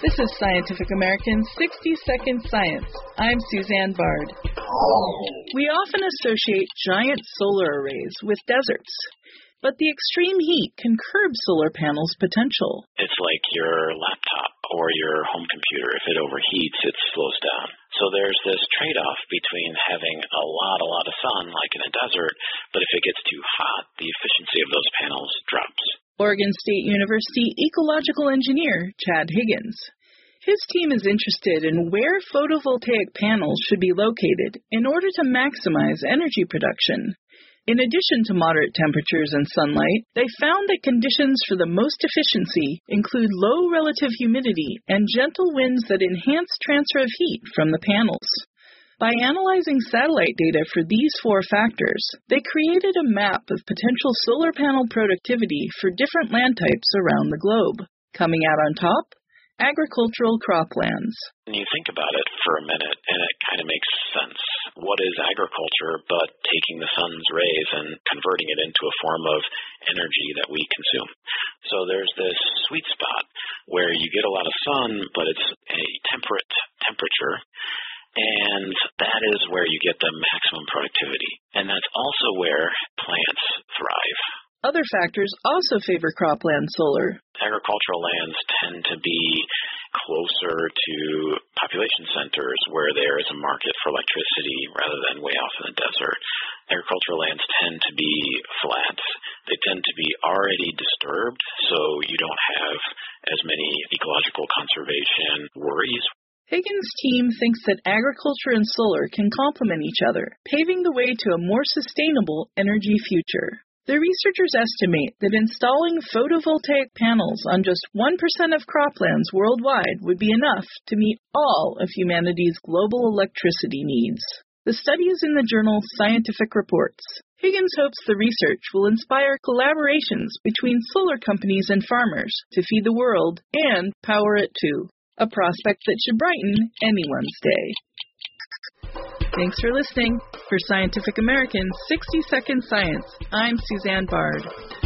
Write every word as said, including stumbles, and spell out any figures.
This is Scientific American's sixty second Science. I'm Suzanne Bard. We often associate giant solar arrays with deserts, but the extreme heat can curb solar panels' potential. It's like your laptop or your home computer. If it overheats, it slows down. So there's this trade-off between having a lot, a lot of sun, like in a desert, but if it gets too hot, the efficiency of those panels drops. Oregon State University ecological engineer Chad Higgins. His team is interested in where photovoltaic panels should be located in order to maximize energy production. In addition to moderate temperatures and sunlight, they found that conditions for the most efficiency include low relative humidity and gentle winds that enhance transfer of heat from the panels. By analyzing satellite data for these four factors, they created a map of potential solar panel productivity for different land types around the globe. Coming out on top, agricultural croplands. When you think about it for a minute, and it kind of makes sense. What is agriculture but taking the sun's rays and converting it into a form of energy that we consume? So there's this sweet spot where you get a lot of sun, but it's a temperate temperature, and that is where you get the maximum productivity. And that's also where plants thrive. Other factors also favor cropland solar. Agricultural lands tend to be closer to population centers where there is a market for electricity rather than way off in the desert. Agricultural lands tend to be flat. They tend to be already disturbed, so you don't have as many ecological conservation worries. Higgins' team thinks that agriculture and solar can complement each other, paving the way to a more sustainable energy future. The researchers estimate that installing photovoltaic panels on just one percent of croplands worldwide would be enough to meet all of humanity's global electricity needs. The study is in the journal Scientific Reports. Higgins hopes the research will inspire collaborations between solar companies and farmers to feed the world and power it too, a prospect that should brighten anyone's day. Thanks for listening. For Scientific American's sixty second Science, I'm Suzanne Bard.